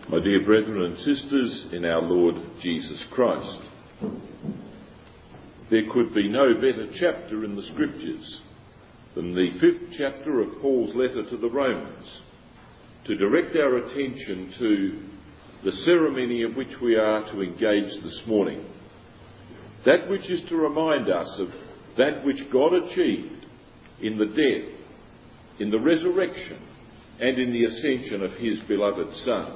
My dear brethren and sisters in our Lord Jesus Christ, there could be no better chapter in the Scriptures than the 5th chapter of Paul's letter to the Romans to direct our attention to the ceremony of which we are to engage this morning. That which is to remind us of that which God achieved in the death, in the resurrection, and in the ascension of his beloved Son.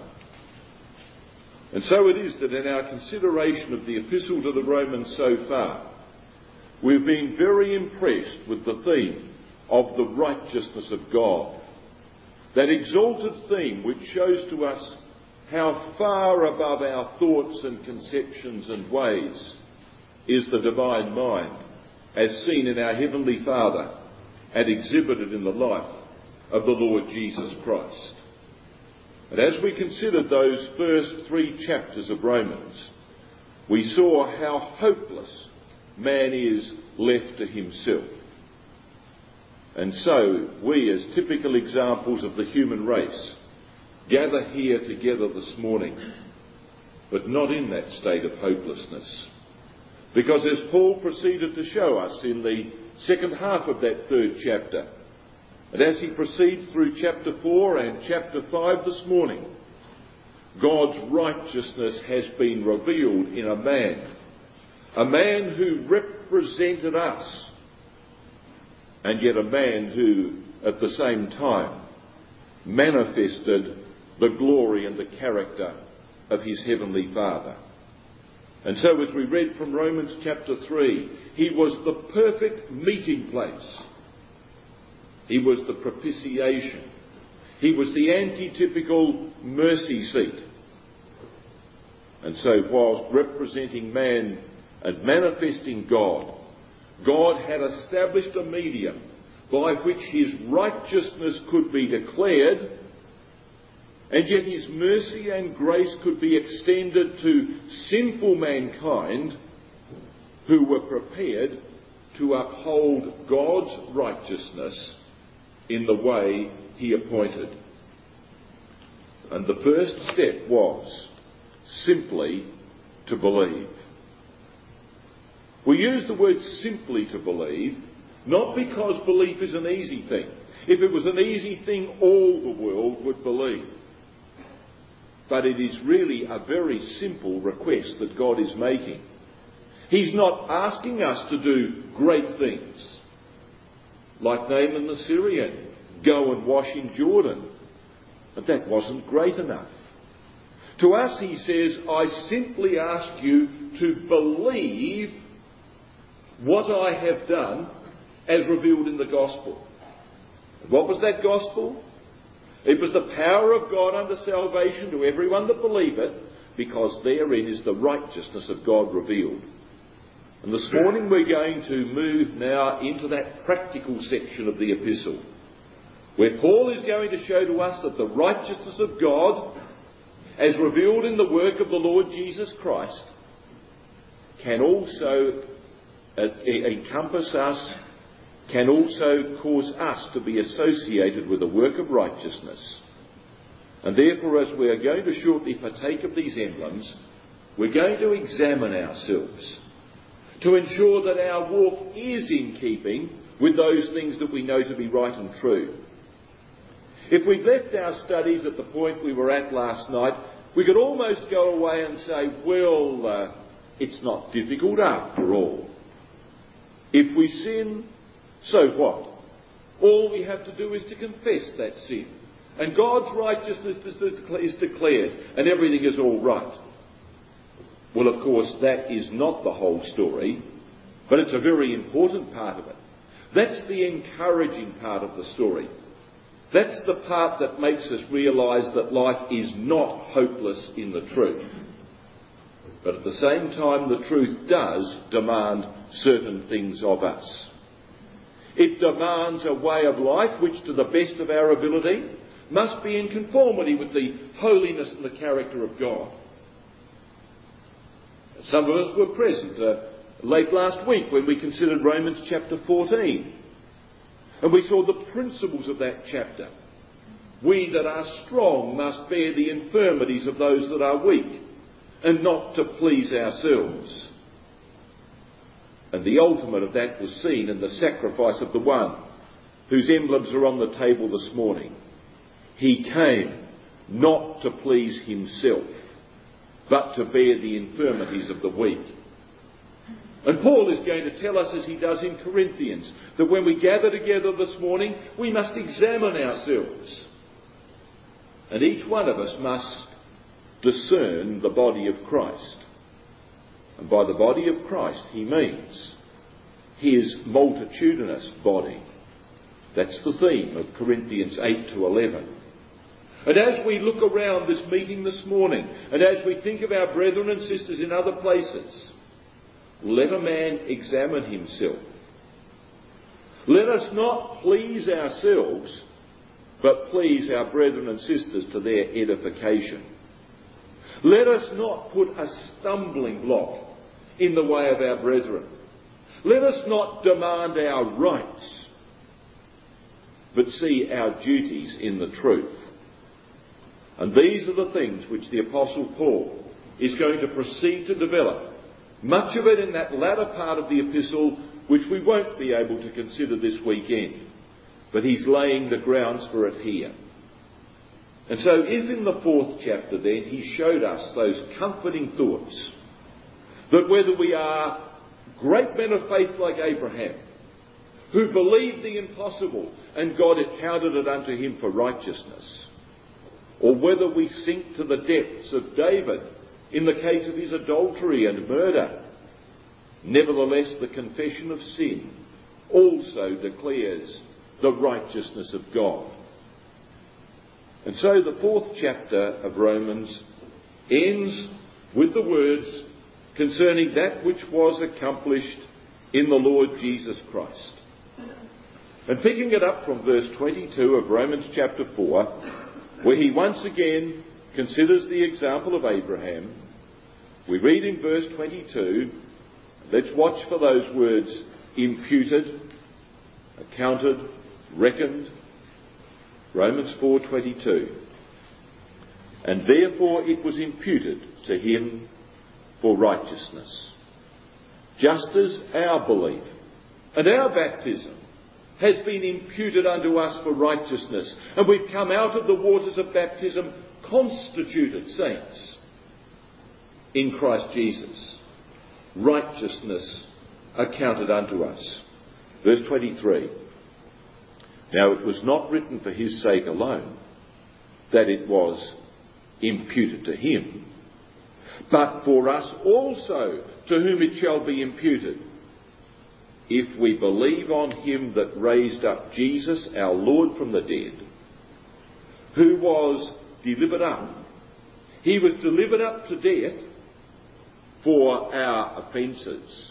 And so it is that in our consideration of the epistle to the Romans so far, we've been very impressed with the theme of the righteousness of God. That exalted theme which shows to us how far above our thoughts and conceptions and ways is the divine mind, as seen in our Heavenly Father and exhibited in the life of the Lord Jesus Christ. And as we considered those first 3 chapters of Romans, we saw how hopeless man is left to himself. And so we, as typical examples of the human race, gather here together this morning, but not in that state of hopelessness. Because as Paul proceeded to show us in the second half of that 3rd chapter, and as he proceeds through chapter 4 and chapter 5 this morning, God's righteousness has been revealed in a man who represented us, and yet a man who, at the same time, manifested the glory and the character of his Heavenly Father. And so as we read from Romans chapter 3, he was the perfect meeting place. He was the propitiation. He was the antitypical mercy seat. And so whilst representing man and manifesting God, God had established a medium by which his righteousness could be declared, and yet his mercy and grace could be extended to sinful mankind who were prepared to uphold God's righteousness in the way he appointed. And the first step was simply to believe. We use the word simply to believe, not because belief is an easy thing. If it was an easy thing, all the world would believe. But it is really a very simple request that God is making. He's not asking us to do great things. Like Naaman the Syrian, go and wash in Jordan. But that wasn't great enough. To us he says, I simply ask you to believe what I have done as revealed in the gospel. And what was that gospel? It was the power of God unto salvation to everyone that believeth, because therein is the righteousness of God revealed. And this morning we're going to move now into that practical section of the epistle, where Paul is going to show to us that the righteousness of God, as revealed in the work of the Lord Jesus Christ, can also encompass us, can also cause us to be associated with the work of righteousness. And therefore, as we are going to shortly partake of these emblems, we're going to examine ourselves to ensure that our walk is in keeping with those things that we know to be right and true. If we'd left our studies at the point we were at last night, we could almost go away and say, well, it's not difficult after all. If we sin, so what? All we have to do is to confess that sin, and God's righteousness is declared, and everything is all right. Well, of course, that is not the whole story, but it's a very important part of it. That's the encouraging part of the story. That's the part that makes us realise that life is not hopeless in the truth. But at the same time, the truth does demand certain things of us. It demands a way of life which, to the best of our ability, must be in conformity with the holiness and the character of God. Some of us were present late last week when we considered Romans chapter 14. And we saw the principles of that chapter. We that are strong must bear the infirmities of those that are weak, and not to please ourselves. And the ultimate of that was seen in the sacrifice of the one whose emblems are on the table this morning. He came not to please himself, but to bear the infirmities of the weak. And Paul is going to tell us, as he does in Corinthians, that when we gather together this morning, we must examine ourselves. And each one of us must discern the body of Christ. And by the body of Christ, he means his multitudinous body. That's the theme of Corinthians 8 to 11. And as we look around this meeting this morning, and as we think of our brethren and sisters in other places, let a man examine himself. Let us not please ourselves, but please our brethren and sisters to their edification. Let us not put a stumbling block in the way of our brethren. Let us not demand our rights, but see our duties in the truth. And these are the things which the Apostle Paul is going to proceed to develop. Much of it in that latter part of the epistle, which we won't be able to consider this weekend. But he's laying the grounds for it here. And so if in the 4th chapter then he showed us those comforting thoughts, that whether we are great men of faith like Abraham, who believed the impossible and God had counted it unto him for righteousness, or whether we sink to the depths of David in the case of his adultery and murder, nevertheless the confession of sin also declares the righteousness of God. And so the 4th chapter of Romans ends with the words concerning that which was accomplished in the Lord Jesus Christ. And picking it up from verse 22 of Romans chapter 4, where he once again considers the example of Abraham, we read in verse 22, let's watch for those words, imputed, accounted, reckoned. Romans 4:22. And therefore it was imputed to him for righteousness. Just as our belief and our baptism has been imputed unto us for righteousness, and we've come out of the waters of baptism constituted saints in Christ Jesus. Righteousness accounted unto us. Verse 23. Now it was not written for his sake alone that it was imputed to him, but for us also, to whom it shall be imputed, if we believe on him that raised up Jesus our Lord from the dead, who was delivered up. He was delivered up to death for our offences.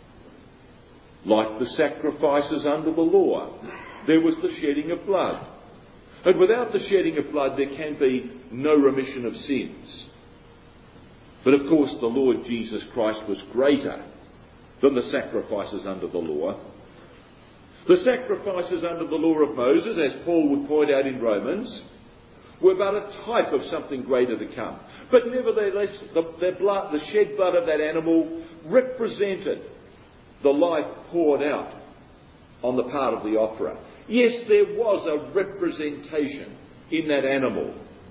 Like the sacrifices under the law, there was the shedding of blood. And without the shedding of blood, there can be no remission of sins. But of course, the Lord Jesus Christ was greater than the sacrifices under the law. The sacrifices under the law of Moses, as Paul would point out in Romans, were but a type of something greater to come. But nevertheless, the shed blood of that animal represented the life poured out on the part of the offerer. Yes, there was a representation in that animal.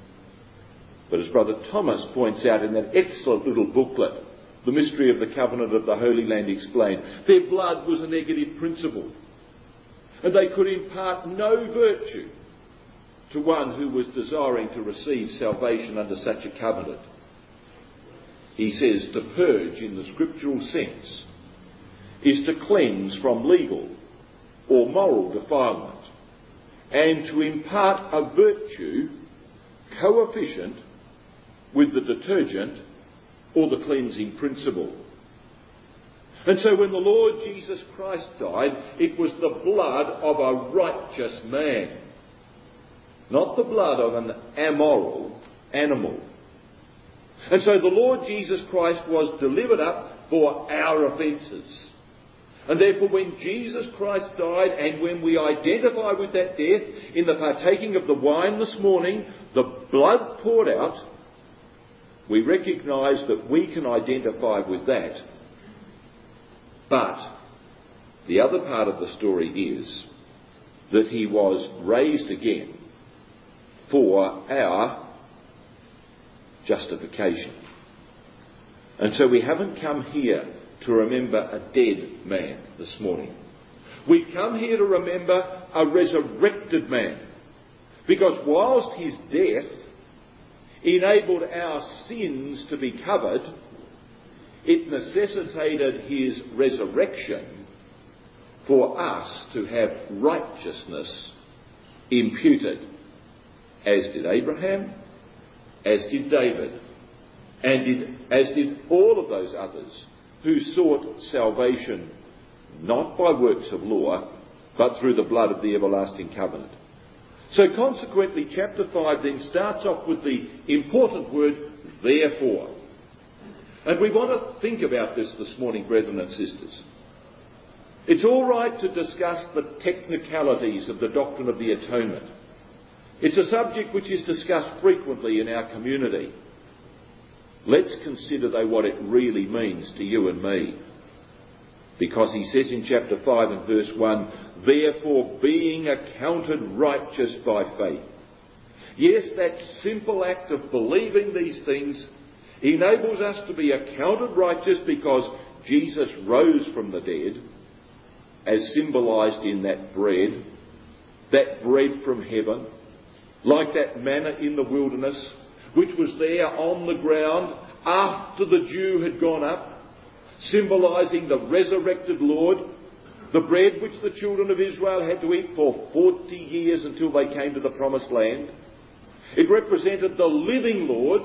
But as Brother Thomas points out in that excellent little booklet, The Mystery of the Covenant of the Holy Land Explained, their blood was a negative principle. And they could impart no virtue to one who was desiring to receive salvation under such a covenant. He says to purge in the scriptural sense is to cleanse from legal or moral defilement, and to impart a virtue coefficient with the detergent or the cleansing principle. And so when the Lord Jesus Christ died, it was the blood of a righteous man, not the blood of an amoral animal. And so the Lord Jesus Christ was delivered up for our offences. And therefore when Jesus Christ died, and when we identify with that death in the partaking of the wine this morning, the blood poured out, we recognise that we can identify with that. But the other part of the story is that he was raised again for our justification. And so we haven't come here to remember a dead man this morning. We've come here to remember a resurrected man. Because whilst his death enabled our sins to be covered, it necessitated his resurrection for us to have righteousness imputed, as did Abraham, as did David, and as did all of those others who sought salvation not by works of law, but through the blood of the everlasting covenant. So consequently, chapter 5 then starts off with the important word, therefore. And we want to think about this morning, brethren and sisters. It's all right to discuss the technicalities of the doctrine of the atonement. It's a subject which is discussed frequently in our community. Let's consider, though, what it really means to you and me. Because he says in chapter 5 and verse 1, therefore being accounted righteous by faith. Yes, that simple act of believing these things enables us to be accounted righteous because Jesus rose from the dead, as symbolised in that bread from heaven, like that manna in the wilderness, which was there on the ground after the dew had gone up, symbolising the resurrected Lord, the bread which the children of Israel had to eat for 40 years until they came to the promised land. It represented the living Lord.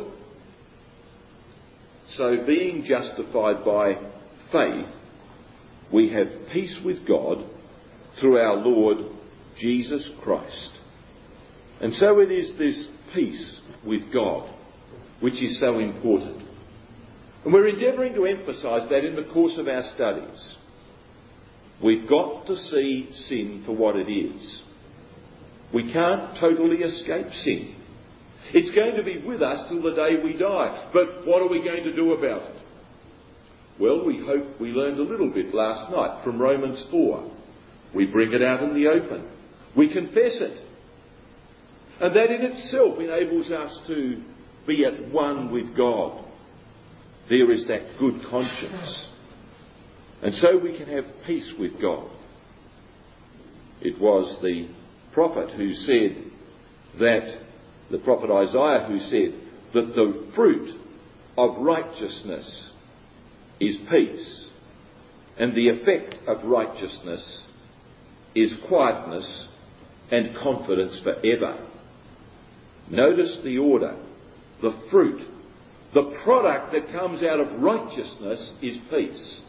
So being justified by faith, we have peace with God through our Lord Jesus Christ. And so it is this peace with God which is so important. And we're endeavouring to emphasise that in the course of our studies. We've got to see sin for what it is. We can't totally escape sin. It's going to be with us till the day we die. But what are we going to do about it? Well, we hope we learned a little bit last night from Romans 4. We bring it out in the open. We confess it. And that in itself enables us to be at one with God. There is that good conscience. And so we can have peace with God. It was the prophet who said that, the prophet Isaiah who said that the fruit of righteousness is peace, and the effect of righteousness is quietness and confidence forever. Notice the order. The fruit, the product that comes out of righteousness is peace.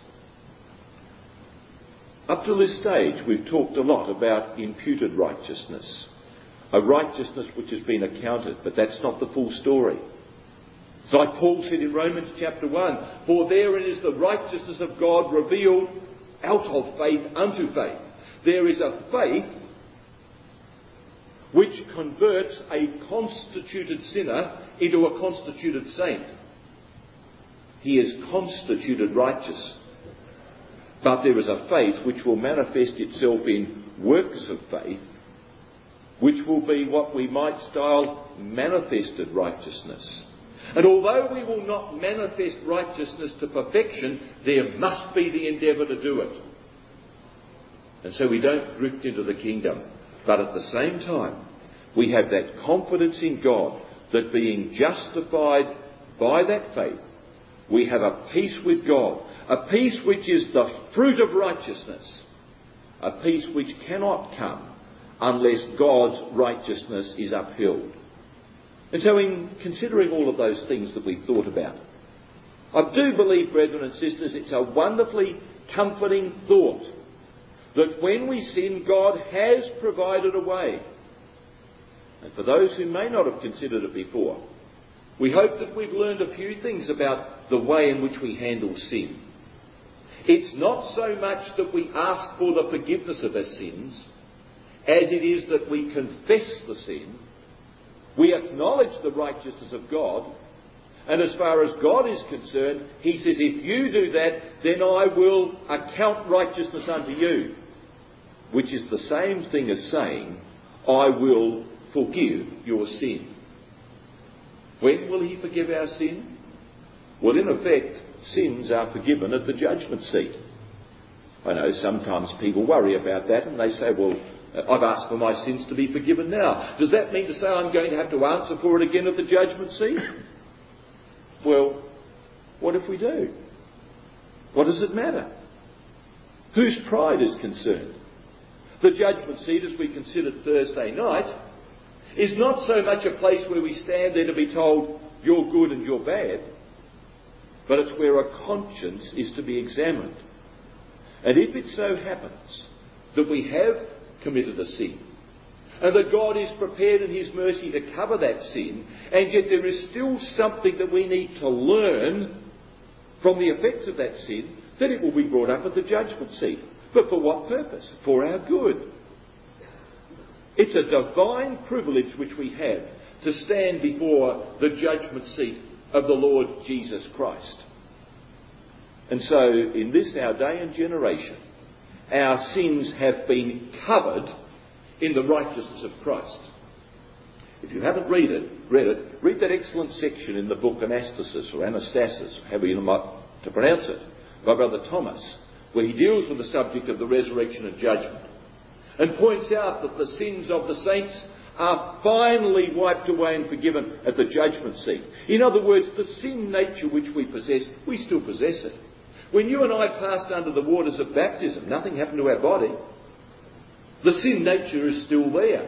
Up to this stage, we've talked a lot about imputed righteousness, a righteousness which has been accounted, but that's not the full story. It's like Paul said in Romans chapter 1, for therein is the righteousness of God revealed out of faith unto faith. There is a faith which converts a constituted sinner into a constituted saint. He is constituted righteous. But there is a faith which will manifest itself in works of faith, which will be what we might style manifested righteousness. And although we will not manifest righteousness to perfection, there must be the endeavour to do it. And so we don't drift into the kingdom. But at the same time, we have that confidence in God that being justified by that faith, we have a peace with God, a peace which is the fruit of righteousness, a peace which cannot come unless God's righteousness is upheld. And so in considering all of those things that we've thought about, I do believe, brethren and sisters, it's a wonderfully comforting thought that when we sin, God has provided a way. And for those who may not have considered it before, we hope that we've learned a few things about the way in which we handle sin. It's not so much that we ask for the forgiveness of our sins, as it is that we confess the sin, we acknowledge the righteousness of God, and as far as God is concerned, he says, if you do that, then I will account righteousness unto you. Which is the same thing as saying, I will forgive your sin. When will he forgive our sin? Well, in effect, sins are forgiven at the judgment seat. I know sometimes people worry about that and they say, well, I've asked for my sins to be forgiven now. Does that mean to say I'm going to have to answer for it again at the judgment seat? Well, what if we do? What does it matter? Whose pride is concerned? The judgment seat, as we considered Thursday night, is not so much a place where we stand there to be told you're good and you're bad, but it's where a conscience is to be examined. And if it so happens that we have committed a sin, and that God is prepared in his mercy to cover that sin, and yet there is still something that we need to learn from the effects of that sin, then it will be brought up at the judgment seat. But for what purpose? For our good. It's a divine privilege which we have to stand before the judgment seat of the Lord Jesus Christ. And so, in this our day and generation, our sins have been covered in the righteousness of Christ. If you haven't read that excellent section in the book Anastasis, or Anastasis, however you like to pronounce it, by Brother Thomas, where he deals with the subject of the resurrection and judgment, and points out that the sins of the saints are finally wiped away and forgiven at the judgment seat. In other words, the sin nature which we possess, we still possess it. When you and I passed under the waters of baptism, nothing happened to our body. The sin nature is still there.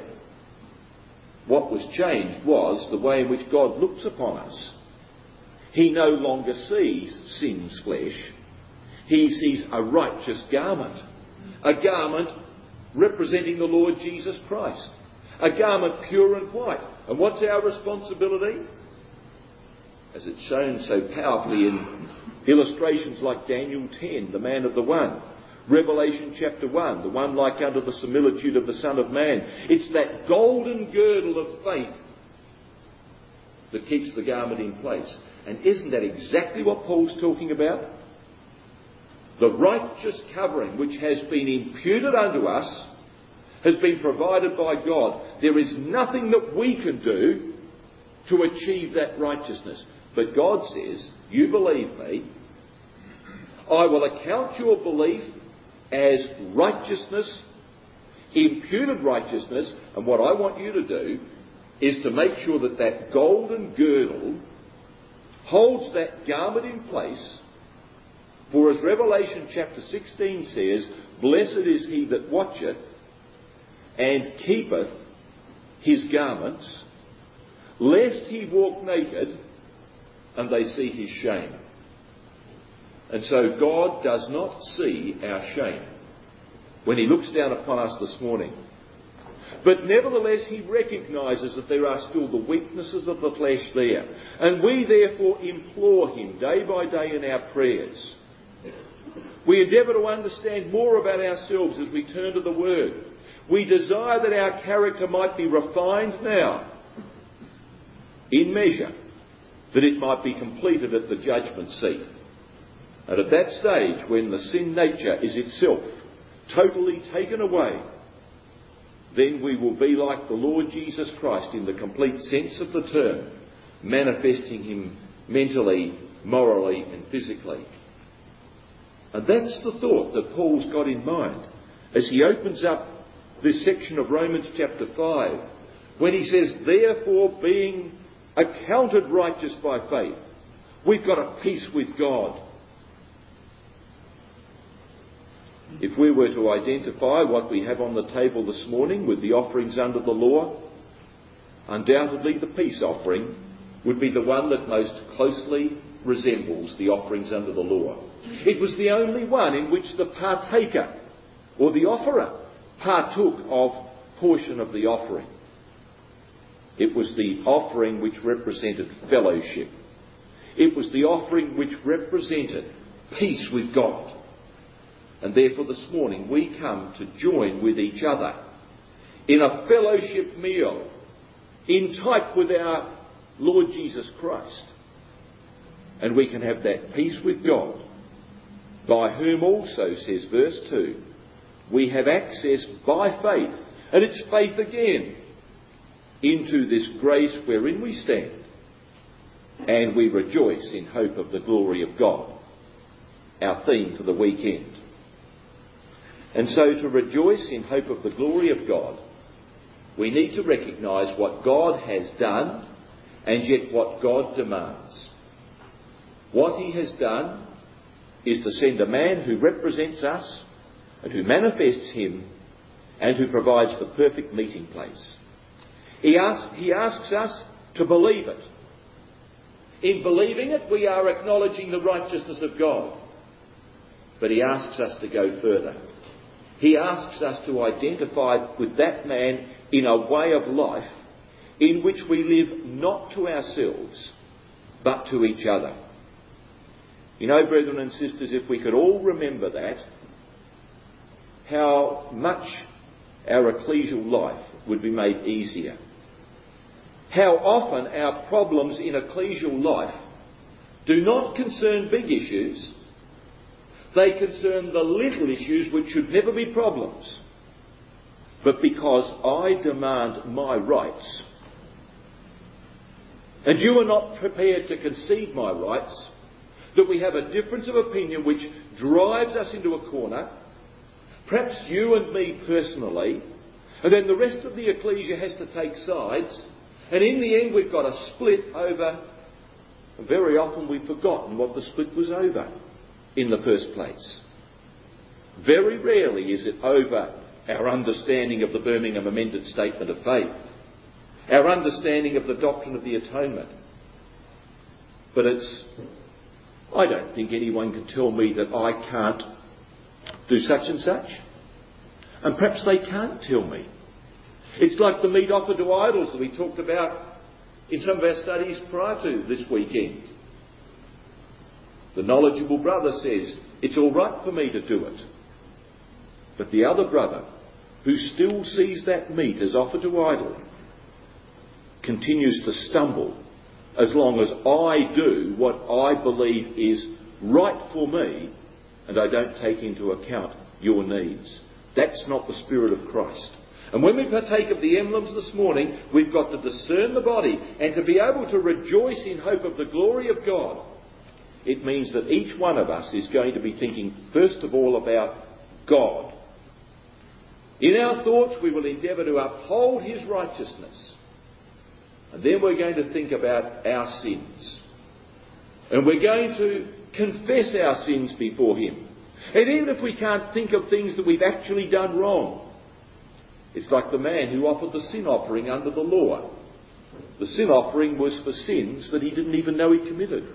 What was changed was the way in which God looks upon us. He no longer sees sin's flesh. He sees a righteous garment. A garment representing the Lord Jesus Christ. A garment pure and white. And what's our responsibility? As it's shown so powerfully in illustrations like Daniel 10, the man of the one. Revelation chapter 1, the one like unto the similitude of the Son of Man. It's that golden girdle of faith that keeps the garment in place. And isn't that exactly what Paul's talking about? The righteous covering which has been imputed unto us has been provided by God. There is nothing that we can do to achieve that righteousness. But God says, you believe me, I will account your belief as righteousness, imputed righteousness, and what I want you to do is to make sure that that golden girdle holds that garment in place. For as Revelation chapter 16 says, blessed is he that watcheth and keepeth his garments, lest he walk naked and they see his shame. And so God does not see our shame when he looks down upon us this morning. But nevertheless he recognises that there are still the weaknesses of the flesh there. And we therefore implore him day by day in our prayers. We endeavour to understand more about ourselves as we turn to the Word. We desire that our character might be refined now, in measure, that it might be completed at the judgment seat. And at that stage, when the sin nature is itself totally taken away, then we will be like the Lord Jesus Christ in the complete sense of the term, manifesting him mentally, morally and physically. And that's the thought that Paul's got in mind as he opens up this section of Romans chapter 5, when he says, therefore being accounted righteous by faith, we've got a peace with God. If we were to identify what we have on the table this morning with the offerings under the law, undoubtedly the peace offering would be the one that most closely resembles the offerings under the law. It was the only one in which the partaker or the offerer partook of portion of the offering. It was the offering which represented fellowship. It was the offering which represented peace with God. And therefore this morning we come to join with each other in a fellowship meal, in type with our Lord Jesus Christ. And we can have that peace with God, by whom also, says verse 2, we have access by faith, and it's faith again, into this grace wherein we stand, and we rejoice in hope of the glory of God, our theme for the weekend. And so to rejoice in hope of the glory of God, we need to recognise what God has done and yet what God demands. What he has done is to send a man who represents us and who manifests him and who provides the perfect meeting place. He asks us to believe it. In believing it, we are acknowledging the righteousness of God. But he asks us to go further. He asks us to identify with that man in a way of life in which we live not to ourselves, but to each other. You know, brethren and sisters, if we could all remember that, how much our ecclesial life would be made easier. How often our problems in ecclesial life do not concern big issues, they concern the little issues which should never be problems. But because I demand my rights, and you are not prepared to concede my rights, that we have a difference of opinion which drives us into a corner, perhaps you and me personally, and then the rest of the ecclesia has to take sides, and in the end we've got a split over, and very often we've forgotten what the split was over in the first place. Very rarely is it over our understanding of the Birmingham Amended Statement of Faith, our understanding of the doctrine of the atonement. But I don't think anyone can tell me that I can't do such and such. And perhaps they can't tell me. It's like the meat offered to idols that we talked about in some of our studies prior to this weekend. The knowledgeable brother says, it's all right for me to do it. But the other brother, who still sees that meat as offered to idol, continues to stumble as long as I do what I believe is right for me and I don't take into account your needs. That's not the Spirit of Christ. And when we partake of the emblems this morning, we've got to discern the body and to be able to rejoice in hope of the glory of God. It means that each one of us is going to be thinking first of all about God. In our thoughts we will endeavour to uphold his righteousness. And then we're going to think about our sins. And we're going to confess our sins before him. And even if we can't think of things that we've actually done wrong, it's like the man who offered the sin offering under the law. The sin offering was for sins that he didn't even know he committed.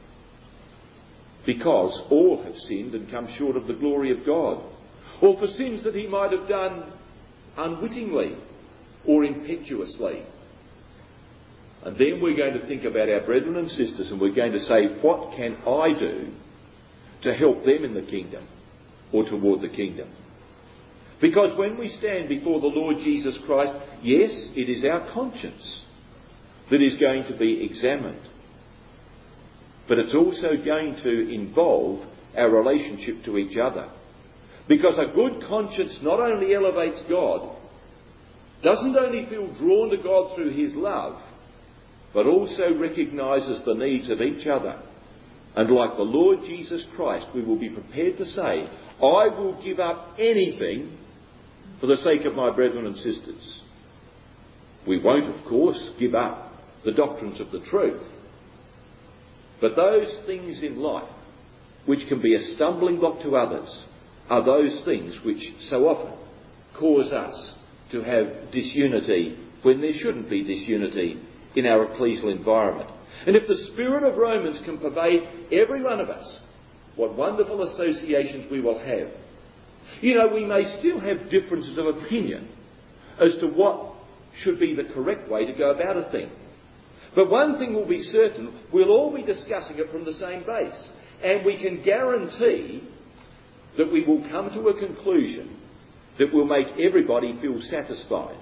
Because all have sinned and come short of the glory of God. Or for sins that he might have done unwittingly or impetuously. And then we're going to think about our brethren and sisters and we're going to say, what can I do to help them in the kingdom or toward the kingdom? Because when we stand before the Lord Jesus Christ, yes, it is our conscience that is going to be examined. But it's also going to involve our relationship to each other. Because a good conscience not only elevates God, doesn't only feel drawn to God through his love, but also recognises the needs of each other. And like the Lord Jesus Christ, we will be prepared to say, I will give up anything for the sake of my brethren and sisters. We won't, of course, give up the doctrines of the truth. But those things in life which can be a stumbling block to others are those things which so often cause us to have disunity when there shouldn't be disunity in our ecclesial environment. And if the spirit of Romans can pervade every one of us, what wonderful associations we will have. You know, we may still have differences of opinion as to what should be the correct way to go about a thing. But one thing will be certain, we'll all be discussing it from the same base. And we can guarantee that we will come to a conclusion that will make everybody feel satisfied.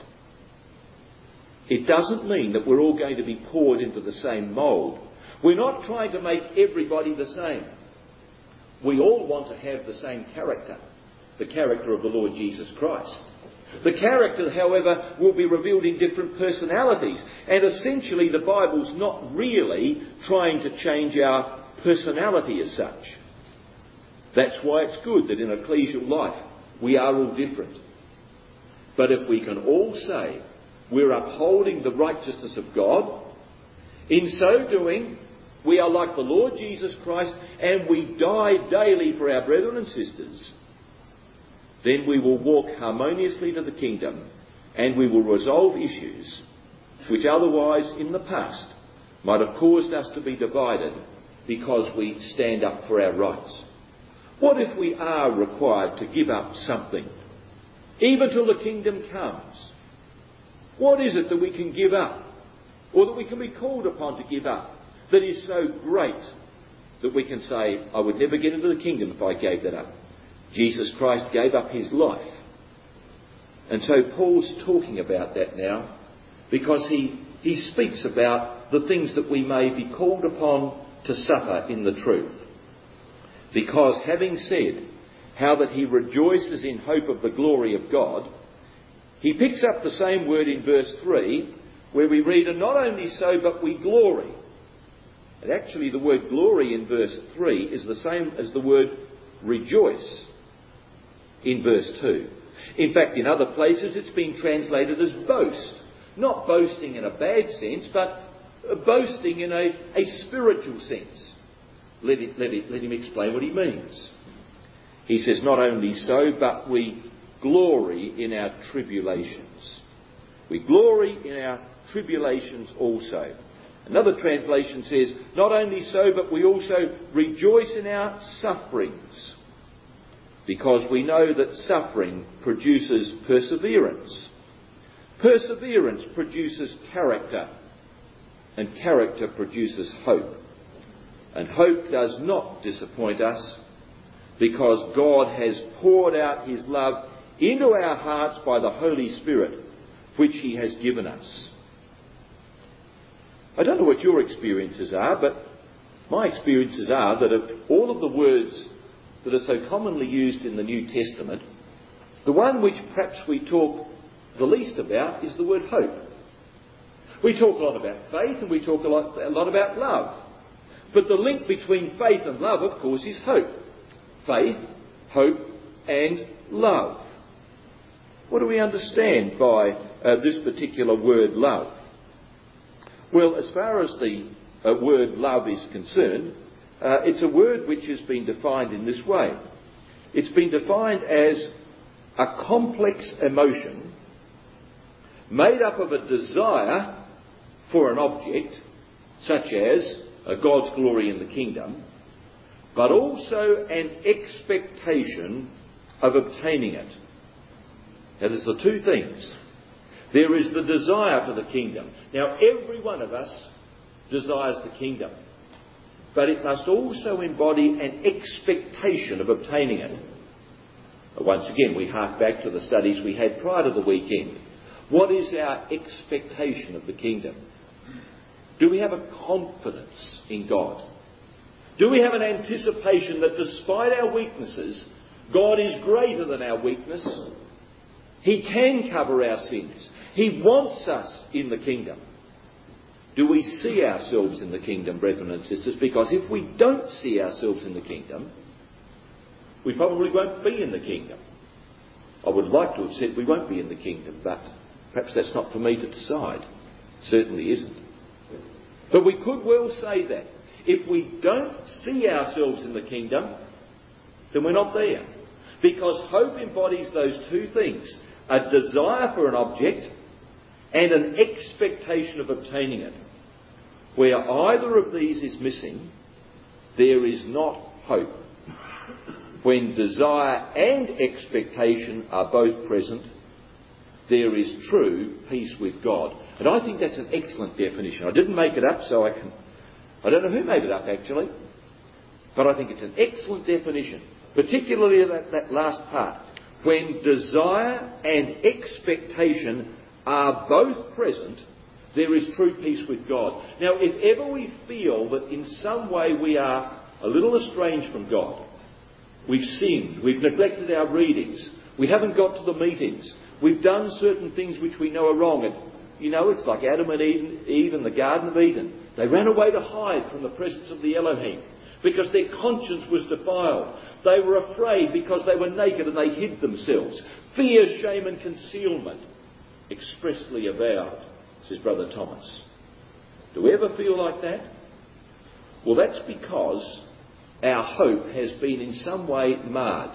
It doesn't mean that we're all going to be poured into the same mould. We're not trying to make everybody the same. We all want to have the same character, the character of the Lord Jesus Christ. The character, however, will be revealed in different personalities. And essentially the Bible's not really trying to change our personality as such. That's why it's good that in ecclesial life we are all different. But if we can all say we're upholding the righteousness of God, in so doing we are like the Lord Jesus Christ and we die daily for our brethren and sisters, then we will walk harmoniously to the kingdom and we will resolve issues which otherwise in the past might have caused us to be divided because we stand up for our rights. What if we are required to give up something, even till the kingdom comes? What is it that we can give up, or that we can be called upon to give up, that is so great that we can say, I would never get into the kingdom if I gave that up? Jesus Christ gave up his life. And so Paul's talking about that now, because he speaks about the things that we may be called upon to suffer in the truth. Because having said how that he rejoices in hope of the glory of God, he picks up the same word in verse 3, where we read, and not only so, but we glory. And actually the word glory in verse 3 is the same as the word rejoice in verse 2. In fact, in other places it's been translated as boast. Not boasting in a bad sense, but boasting in a spiritual sense. Let him explain what he means. He says, not only so, but we glory in our tribulations. We glory in our tribulations also. Another translation says, not only so, but we also rejoice in our sufferings, because we know that suffering produces perseverance. Perseverance produces character, and character produces hope. And hope does not disappoint us, because God has poured out his love into our hearts by the Holy Spirit, which he has given us. I don't know what your experiences are, but my experiences are that of all of the words that are so commonly used in the New Testament, the one which perhaps we talk the least about is the word hope. We talk a lot about faith and we talk a lot about love. But the link between faith and love, of course, is hope. Faith, hope and love. What do we understand by this particular word love? Well, as far as the word love is concerned, it's a word which has been defined in this way. It's been defined as a complex emotion made up of a desire for an object, such as God's glory in the kingdom, but also an expectation of obtaining it. Now there's the two things. There is the desire for the kingdom. Now every one of us desires the kingdom, but it must also embody an expectation of obtaining it. Once again, we hark back to the studies we had prior to the weekend. What is our expectation of the kingdom? Do we have a confidence in God? Do we have an anticipation that despite our weaknesses, God is greater than our weakness? He can cover our sins. He wants us in the kingdom. Do we see ourselves in the kingdom, brethren and sisters? Because if we don't see ourselves in the kingdom, we probably won't be in the kingdom. I would like to have said we won't be in the kingdom, but perhaps that's not for me to decide. It certainly isn't. But we could well say that. If we don't see ourselves in the kingdom, then we're not there. Because hope embodies those two things. A desire for an object and an expectation of obtaining it. Where either of these is missing, there is not hope. When desire and expectation are both present, there is true peace with God. And I think that's an excellent definition. I didn't make it up, so I don't know who made it up actually, but I think it's an excellent definition. particularly that last part. When desire and expectation are both present, there is true peace with God. Now, if ever we feel that in some way we are a little estranged from God, we've sinned, we've neglected our readings, we haven't got to the meetings, we've done certain things which we know are wrong, and it's like Adam and Eve in the Garden of Eden. They ran away to hide from the presence of the Elohim because their conscience was defiled. They were afraid because they were naked and they hid themselves. Fear, shame and concealment expressly avowed, says Brother Thomas. Do we ever feel like that? Well, that's because our hope has been in some way marred.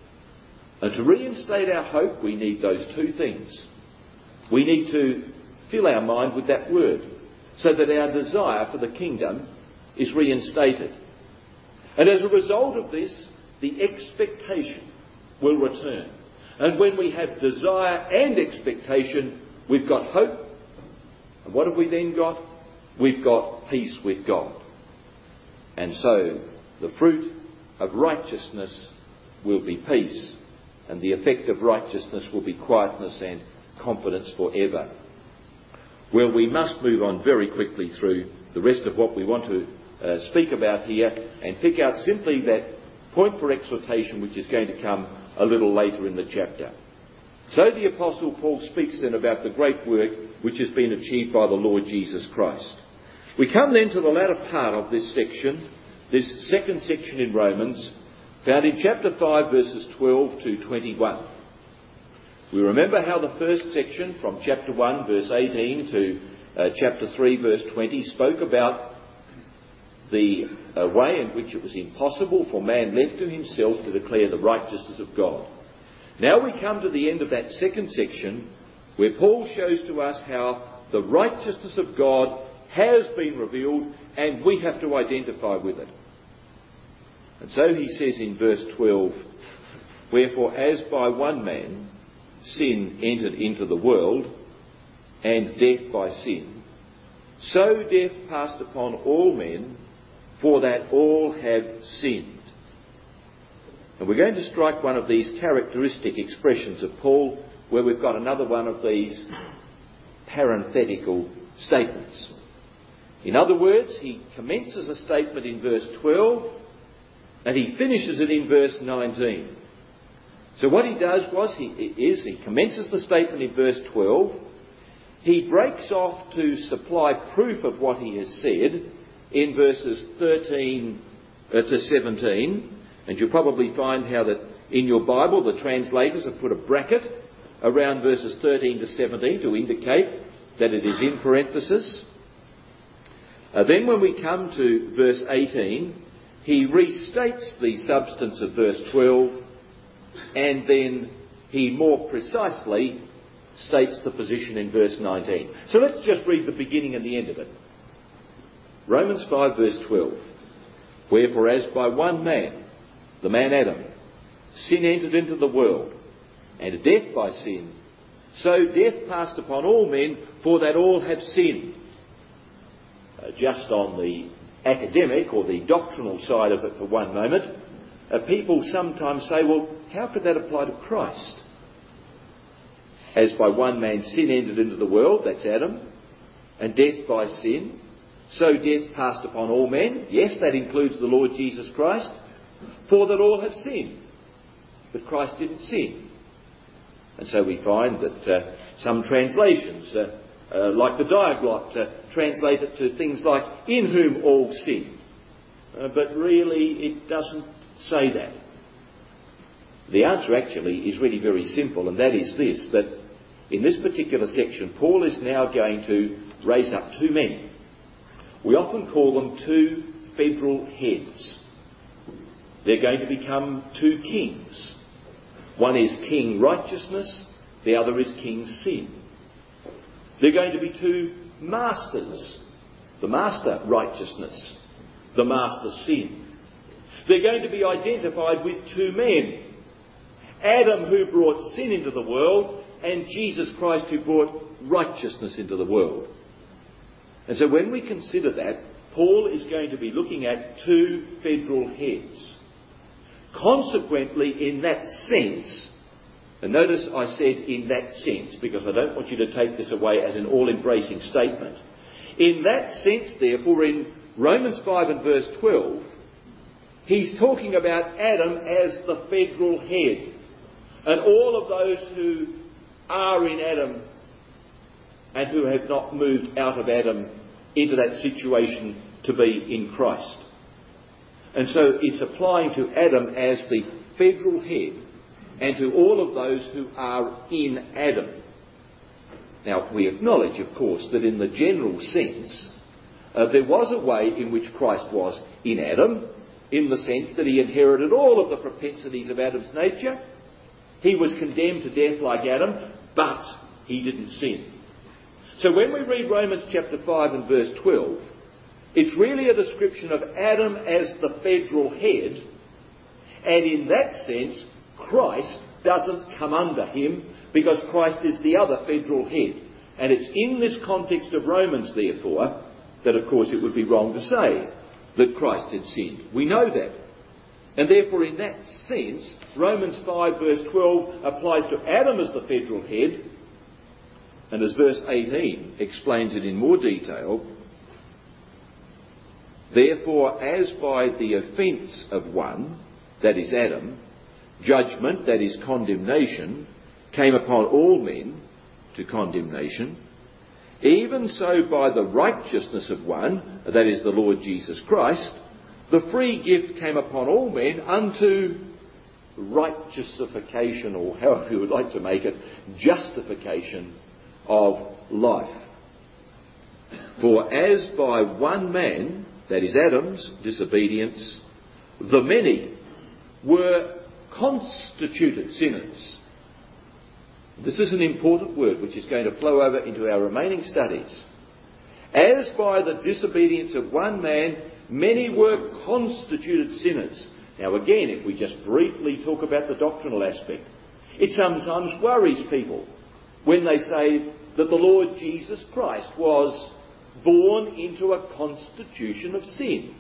And to reinstate our hope, we need those two things. We need to fill our mind with that word, so that our desire for the kingdom is reinstated. And as a result of this, the expectation will return. And when we have desire and expectation, we've got hope. And what have we then got? We've got peace with God. And so the fruit of righteousness will be peace, and the effect of righteousness will be quietness and confidence forever. Well, we must move on very quickly through the rest of what we want to speak about here and pick out simply that point for exhortation which is going to come a little later in the chapter. So the Apostle Paul speaks then about the great work which has been achieved by the Lord Jesus Christ. We come then to the latter part of this section, this second section in Romans, found in chapter 5 verses 12 to 21. We remember how the first section from chapter 1 verse 18 to chapter 3 verse 20 spoke about the way in which it was impossible for man left to himself to declare the righteousness of God. Now we come to the end of that second section where Paul shows to us how the righteousness of God has been revealed and we have to identify with it. And so he says in verse 12, "Wherefore as by one man sin entered into the world, and death by sin, so death passed upon all men, for that all have sinned." And we're going to strike one of these characteristic expressions of Paul, where we've got another one of these parenthetical statements. In other words, he commences a statement in verse 12, and he finishes it in verse 19. So what he does was, he commences the statement in verse 12, he breaks off to supply proof of what he has said in verses 13 to 17, and you'll probably find how that in your Bible the translators have put a bracket around verses 13 to 17 to indicate that it is in parenthesis. Then when we come to verse 18, he restates the substance of verse 12, and then he more precisely states the position in verse 19. So let's just read the beginning and the end of it. Romans 5 verse 12. "Wherefore as by one man, the man Adam, sin entered into the world, and death by sin, so death passed upon all men, for that all have sinned." Just on the academic or the doctrinal side of it for one moment, people sometimes say, well, how could that apply to Christ? As by one man sin entered into the world, that's Adam, and death by sin, so death passed upon all men. Yes, that includes the Lord Jesus Christ, for that all have sinned. But Christ didn't sin. And so we find that some translations, like the Diaglott, translate it to things like, "in whom all sin." But really it doesn't say that. The answer actually is really very simple, and that is this, that in this particular section, Paul is now going to raise up two men. We often call them two federal heads. They're going to become two kings. One is King Righteousness, the other is King Sin. They're going to be two masters, the Master Righteousness, the Master Sin. They're going to be identified with two men. Adam, who brought sin into the world, and Jesus Christ, who brought righteousness into the world. And so when we consider that, Paul is going to be looking at two federal heads. Consequently, in that sense, and notice I said in that sense, because I don't want you to take this away as an all-embracing statement. In that sense, therefore, in Romans 5 and verse 12, he's talking about Adam as the federal head. And all of those who are in Adam and who have not moved out of Adam into that situation to be in Christ. And so it's applying to Adam as the federal head and to all of those who are in Adam. Now, we acknowledge, of course, that in the general sense, there was a way in which Christ was in Adam, in the sense that he inherited all of the propensities of Adam's nature. He was condemned to death like Adam, but he didn't sin. So when we read Romans chapter 5 and verse 12, it's really a description of Adam as the federal head, and in that sense, Christ doesn't come under him because Christ is the other federal head. And it's in this context of Romans, therefore, that of course it would be wrong to say that Christ had sinned. We know that. And therefore, in that sense, Romans 5 verse 12 applies to Adam as the federal head, and as verse 18 explains it in more detail, therefore, as by the offence of one, that is Adam, judgment, that is condemnation, came upon all men to condemnation, even so by the righteousness of one, that is the Lord Jesus Christ, the free gift came upon all men unto righteousification, or however you would like to make it, justification of life. For as by one man, that is Adam's disobedience, the many were constituted sinners. This is an important word which is going to flow over into our remaining studies. As by the disobedience of one man, many were constituted sinners. Now again, if we just briefly talk about the doctrinal aspect, it sometimes worries people when they say that the Lord Jesus Christ was born into a constitution of sin.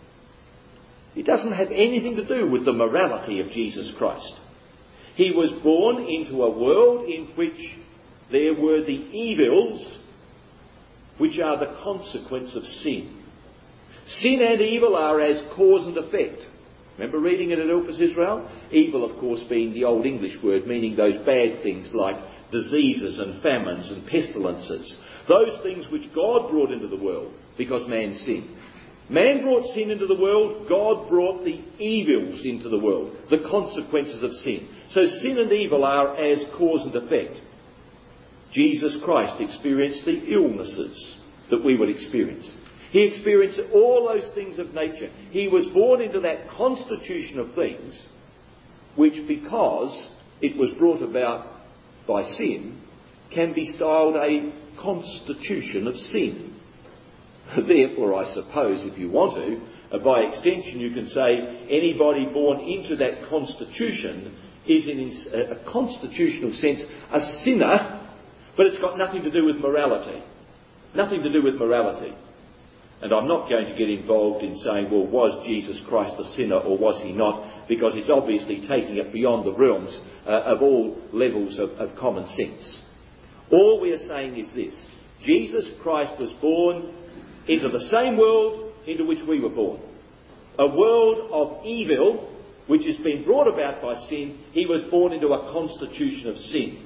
It doesn't have anything to do with the morality of Jesus Christ. He was born into a world in which there were the evils which are the consequence of sin. Sin and evil are as cause and effect. Remember reading it at Ilfus Israel? Evil, of course, being the Old English word, meaning those bad things like diseases and famines and pestilences. Those things which God brought into the world because man sinned. Man brought sin into the world, God brought the evils into the world, the consequences of sin. So sin and evil are as cause and effect. Jesus Christ experienced the illnesses that we would experience. He experienced all those things of nature. He was born into that constitution of things which, because it was brought about by sin, can be styled a constitution of sin. Therefore, I suppose, if you want to, by extension you can say anybody born into that constitution is in a constitutional sense a sinner, but it's got nothing to do with morality. Nothing to do with morality. And I'm not going to get involved in saying, well, was Jesus Christ a sinner or was he not? Because it's obviously taking it beyond the realms of all levels of common sense. All we are saying is this: Jesus Christ was born into the same world into which we were born. A world of evil which has been brought about by sin. He was born into a constitution of sin.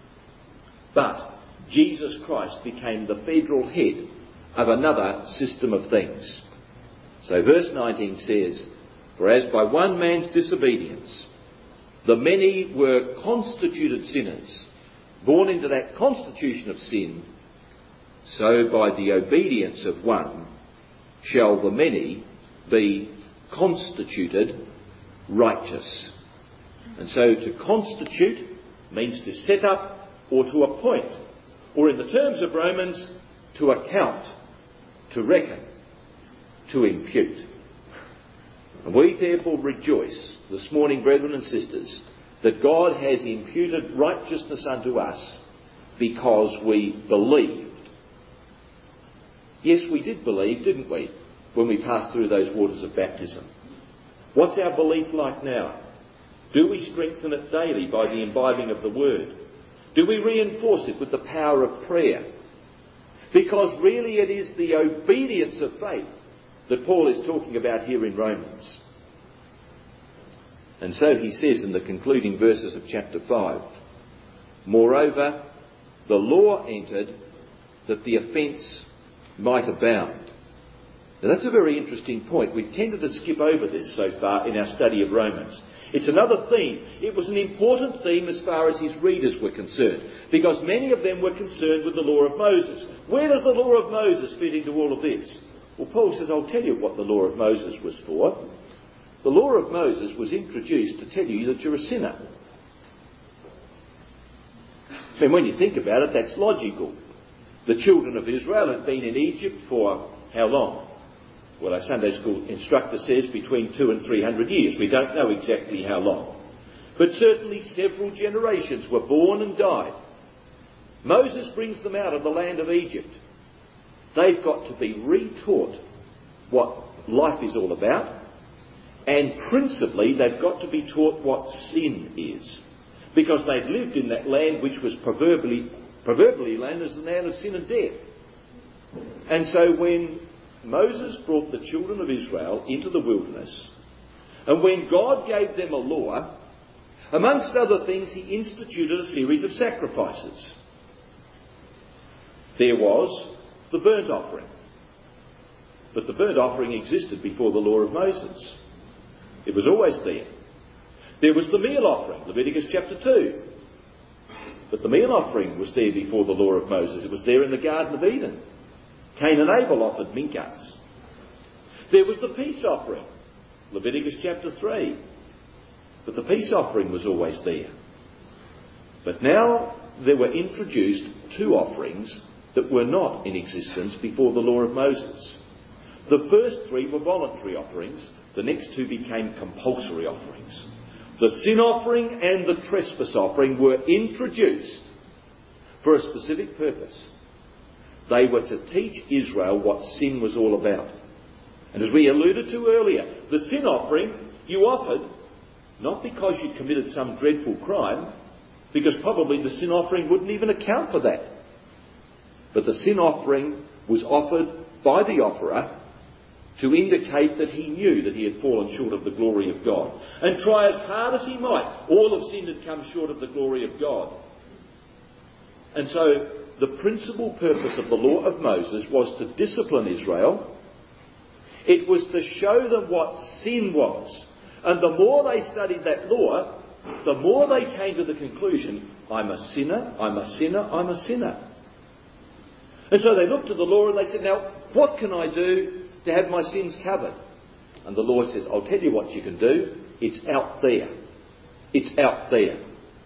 But Jesus Christ became the federal head of another system of things. So verse 19 says, for as by one man's disobedience the many were constituted sinners, born into that constitution of sin, so by the obedience of one shall the many be constituted righteous. And so to constitute means to set up or to appoint, or in the terms of Romans, to account, to reckon, to impute. And we therefore rejoice this morning, brethren and sisters, that God has imputed righteousness unto us because we believed. Yes, we did believe, didn't we, when we passed through those waters of baptism? What's our belief like now? Do we strengthen it daily by the imbibing of the Word? Do we reinforce it with the power of prayer? Because really it is the obedience of faith that Paul is talking about here in Romans. And so he says in the concluding verses of chapter 5, moreover, the law entered that the offence might abound. Now that's a very interesting point. We've tended to skip over this so far in our study of Romans. It's another theme. It was an important theme as far as his readers were concerned, because many of them were concerned with the law of Moses. Where does the law of Moses fit into all of this? Well, Paul says, I'll tell you what the law of Moses was for. The law of Moses was introduced to tell you that you're a sinner. I mean, when you think about it, that's logical. The children of Israel had been in Egypt for how long? Well, our Sunday school instructor says between 200 and 300 years. We don't know exactly how long. But certainly several generations were born and died. Moses brings them out of the land of Egypt. They've got to be retaught what life is all about. And principally, they've got to be taught what sin is. Because they'd lived in that land which was proverbially known as the land of sin and death. And so when Moses brought the children of Israel into the wilderness, and when God gave them a law, amongst other things, he instituted a series of sacrifices. There was the burnt offering. But the burnt offering existed before the law of Moses. It was always there. There was the meal offering, Leviticus chapter 2. But the meal offering was there before the law of Moses. It was there in the Garden of Eden. Cain and Abel offered minkahs. There was the peace offering, Leviticus chapter 3. But the peace offering was always there. But now there were introduced two offerings that were not in existence before the law of Moses. The first three were voluntary offerings. The next two became compulsory offerings. The sin offering and the trespass offering were introduced for a specific purpose. They were to teach Israel what sin was all about. And as we alluded to earlier, the sin offering you offered not because you committed some dreadful crime, because probably the sin offering wouldn't even account for that. But the sin offering was offered by the offerer to indicate that he knew that he had fallen short of the glory of God. And try as hard as he might, all of sin had come short of the glory of God. And so the principal purpose of the law of Moses was to discipline Israel. It was to show them what sin was. And the more they studied that law, the more they came to the conclusion, I'm a sinner, I'm a sinner, I'm a sinner. And so they looked to the law and they said, now, what can I do to have my sins covered? And the Lord says, I'll tell you what you can do. It's out there. It's out there.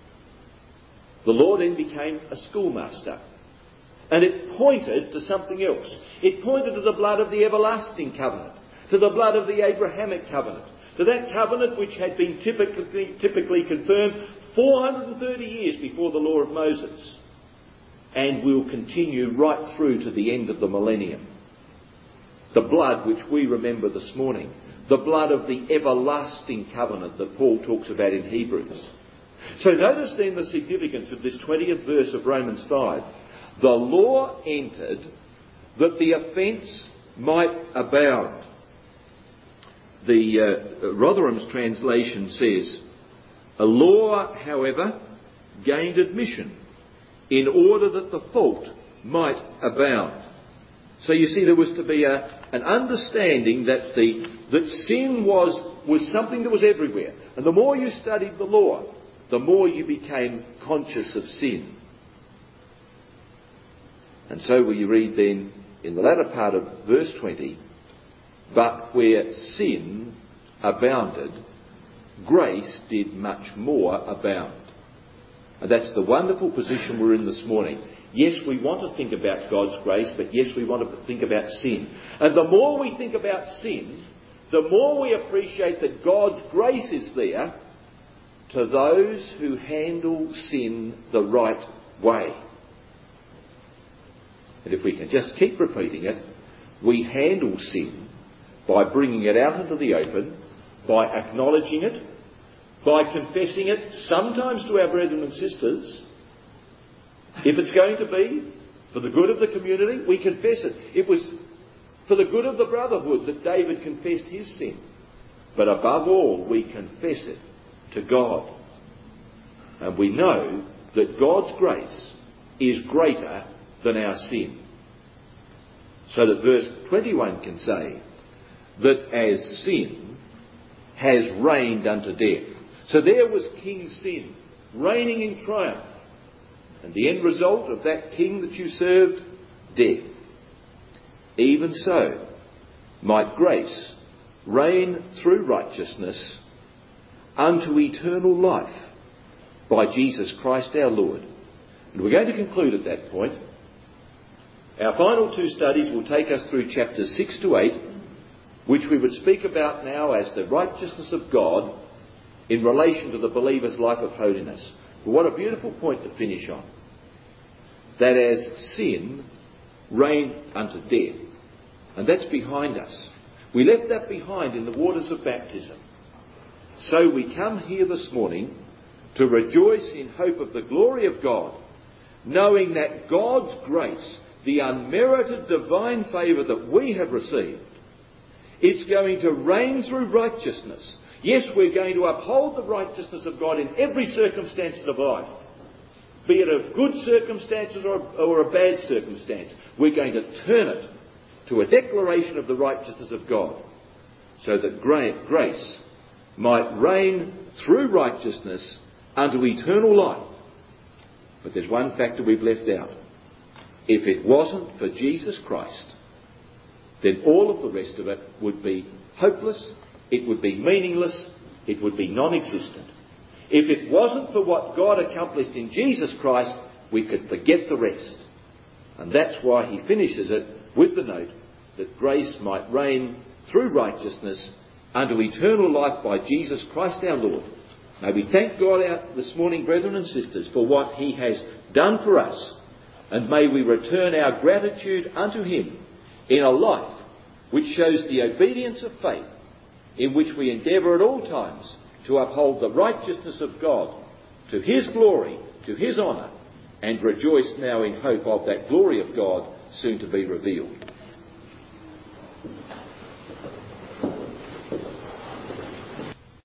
The law then became a schoolmaster. And it pointed to something else. It pointed to the blood of the everlasting covenant, to the blood of the Abrahamic covenant, to that covenant which had been typically confirmed 430 years before the law of Moses, and will continue right through to the end of the millennium. The blood which we remember this morning, the blood of the everlasting covenant that Paul talks about in Hebrews. So notice then the significance of this 20th verse of Romans 5. The law entered that the offence might abound. The Rotherham's translation says, a law, however, gained admission in order that the fault might abound. So you see, there was to be an understanding that sin was something that was everywhere. And the more you studied the law, the more you became conscious of sin. And so we read then in the latter part of verse 20, but where sin abounded, grace did much more abound. And that's the wonderful position we're in this morning. Yes, we want to think about God's grace, but yes, we want to think about sin. And the more we think about sin, the more we appreciate that God's grace is there to those who handle sin the right way. And if we can just keep repeating it, we handle sin by bringing it out into the open, by acknowledging it, by confessing it, sometimes to our brethren and sisters. If it's going to be for the good of the community, we confess it. It was for the good of the brotherhood that David confessed his sin. But above all, we confess it to God. And we know that God's grace is greater than our sin. So that verse 21 can say that as sin has reigned unto death. So there was King Sin reigning in triumph. And the end result of that king that you served, death. Even so, might grace reign through righteousness unto eternal life by Jesus Christ our Lord. And we're going to conclude at that point. Our final two studies will take us through chapters 6 to 8, which we would speak about now as the righteousness of God in relation to the believer's life of holiness. But what a beautiful point to finish on. That as sin reigned unto death, and that's behind us. We left that behind in the waters of baptism. So we come here this morning to rejoice in hope of the glory of God, knowing that God's grace, the unmerited divine favour that we have received, it's going to reign through righteousness. Yes, we're going to uphold the righteousness of God in every circumstance of life. Be it a good circumstance or a bad circumstance, we're going to turn it to a declaration of the righteousness of God, so that grace might reign through righteousness unto eternal life. But there's one factor we've left out. If it wasn't for Jesus Christ, then all of the rest of it would be hopeless, it would be meaningless, it would be non-existent. If it wasn't for what God accomplished in Jesus Christ, we could forget the rest. And that's why he finishes it with the note that grace might reign through righteousness unto eternal life by Jesus Christ our Lord. May we thank God out this morning, brethren and sisters, for what he has done for us. And may we return our gratitude unto him in a life which shows the obedience of faith, in which we endeavour at all times to uphold the righteousness of God to his glory, to his honour, and rejoice now in hope of that glory of God soon to be revealed.